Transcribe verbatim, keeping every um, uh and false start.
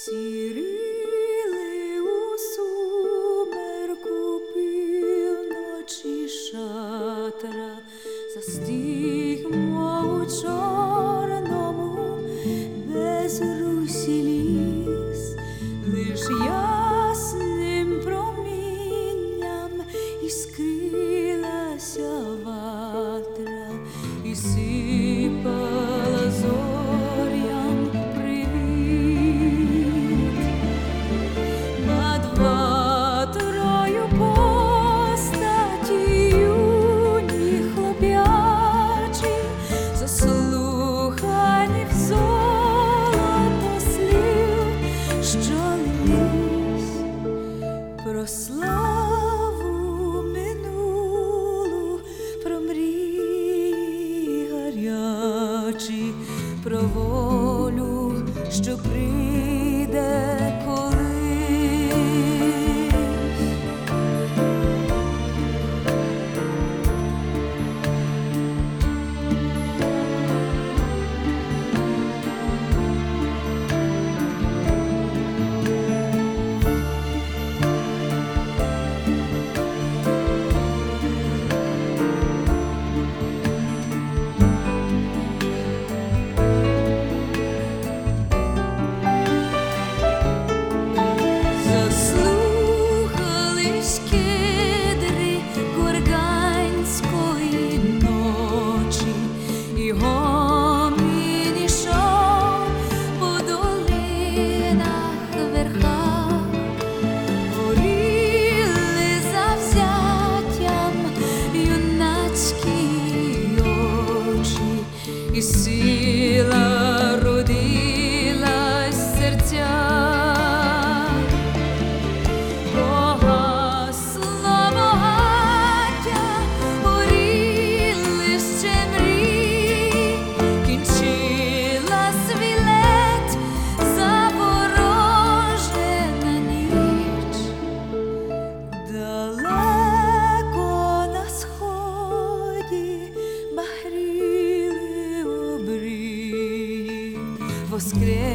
Сіріли у сумерку півночі шатра, застиг, мов у чорному безрусі ліс, лиш ясним промінням іскрилася ватра і сипала зорям привіт. Над ватрою постаті юні хлоп'ячі, заслухані в золото слів, що лись про славу минулу, про мрії гарячі, про волю, що прийде колись. Заслухались кедри горганської ночі, і гомін ішов по долинах, верхах, горіли завзяттям юнацькі очі, і сила родилась в серцях. Далеко на сході багріли обрії, воскресли